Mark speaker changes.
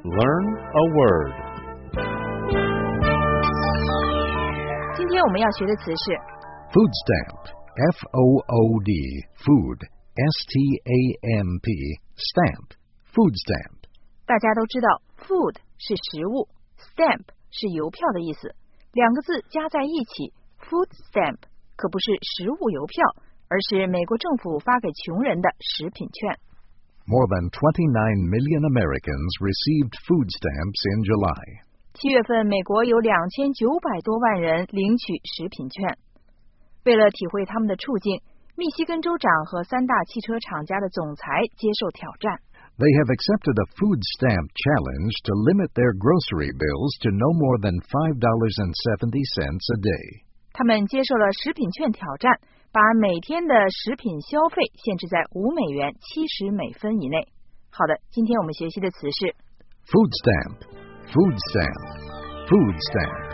Speaker 1: Learn a word.
Speaker 2: 今天我们要学的词是
Speaker 3: Food stamp. F-O-O-D. Food. S-T-A-M-P. Stamp. Food stamp.
Speaker 2: 大家都知道 food 是食物， stamp 是邮票的意思，两个字加在一起 food stamp 可不是食物邮票，而是美国政府发给穷人的食品券。
Speaker 3: More than 29 million Americans received food stamps in July.
Speaker 2: 7月份，美国有2900多万人领取食品券。为了体会他们的处境，密西根州长和3大汽车厂家的总裁接受挑战。
Speaker 3: They have accepted a food stamp challenge to limit their grocery bills to no more than $5.70 a day.
Speaker 2: 他们接受了食品券挑战，把每天的食品消费限制在5美元70美分以内。好的，今天我们学习的词是
Speaker 3: Food stamp. Food stamp. Food stamp.